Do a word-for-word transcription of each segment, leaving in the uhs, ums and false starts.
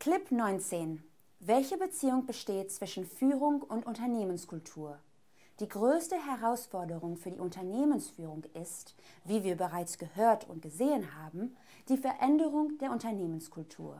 Clip neunzehn. Welche Beziehung besteht zwischen Führung und Unternehmenskultur? Die größte Herausforderung für die Unternehmensführung ist, wie wir bereits gehört und gesehen haben, die Veränderung der Unternehmenskultur.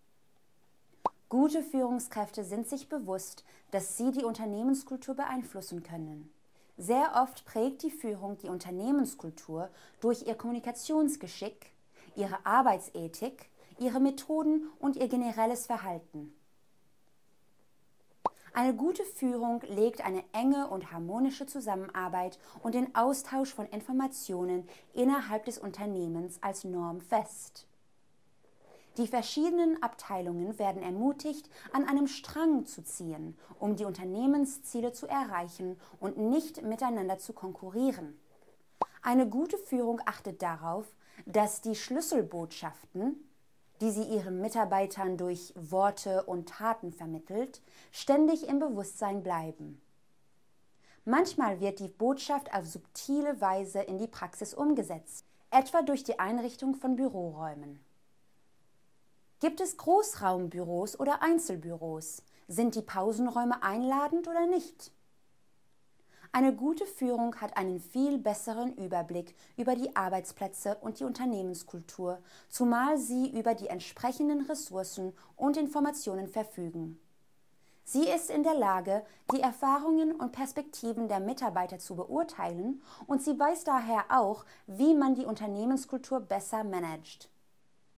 Gute Führungskräfte sind sich bewusst, dass sie die Unternehmenskultur beeinflussen können. Sehr oft prägt die Führung die Unternehmenskultur durch ihr Kommunikationsgeschick, ihre Arbeitsethik, ihre Methoden und ihr generelles Verhalten. Eine gute Führung legt eine enge und harmonische Zusammenarbeit und den Austausch von Informationen innerhalb des Unternehmens als Norm fest. Die verschiedenen Abteilungen werden ermutigt, an einem Strang zu ziehen, um die Unternehmensziele zu erreichen und nicht miteinander zu konkurrieren. Eine gute Führung achtet darauf, dass die Schlüsselbotschaften, die sie ihren Mitarbeitern durch Worte und Taten vermittelt, ständig im Bewusstsein bleiben. Manchmal wird die Botschaft auf subtile Weise in die Praxis umgesetzt, etwa durch die Einrichtung von Büroräumen. Gibt es Großraumbüros oder Einzelbüros? Sind die Pausenräume einladend oder nicht? Eine gute Führung hat einen viel besseren Überblick über die Arbeitsplätze und die Unternehmenskultur, zumal sie über die entsprechenden Ressourcen und Informationen verfügen. Sie ist in der Lage, die Erfahrungen und Perspektiven der Mitarbeiter zu beurteilen, und sie weiß daher auch, wie man die Unternehmenskultur besser managt.